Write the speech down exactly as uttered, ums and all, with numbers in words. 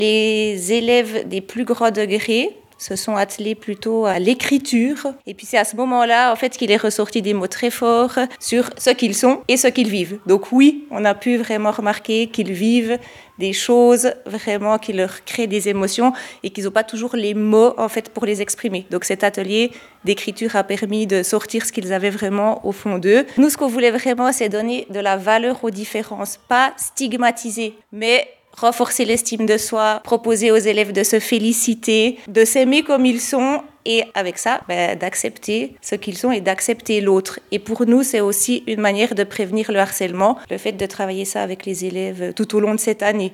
Les élèves des plus grands degrés se sont attelés plutôt à l'écriture. Et puis c'est à ce moment-là, en fait, qu'il est ressorti des mots très forts sur ce qu'ils sont et ce qu'ils vivent. Donc oui, on a pu vraiment remarquer qu'ils vivent des choses vraiment qui leur créent des émotions et qu'ils n'ont pas toujours les mots, en fait, pour les exprimer. Donc cet atelier d'écriture a permis de sortir ce qu'ils avaient vraiment au fond d'eux. Nous, ce qu'on voulait vraiment, c'est donner de la valeur aux différences, pas stigmatiser, mais renforcer l'estime de soi, proposer aux élèves de se féliciter, de s'aimer comme ils sont et avec ça, ben, d'accepter ce qu'ils sont et d'accepter l'autre. Et pour nous, c'est aussi une manière de prévenir le harcèlement, le fait de travailler ça avec les élèves tout au long de cette année.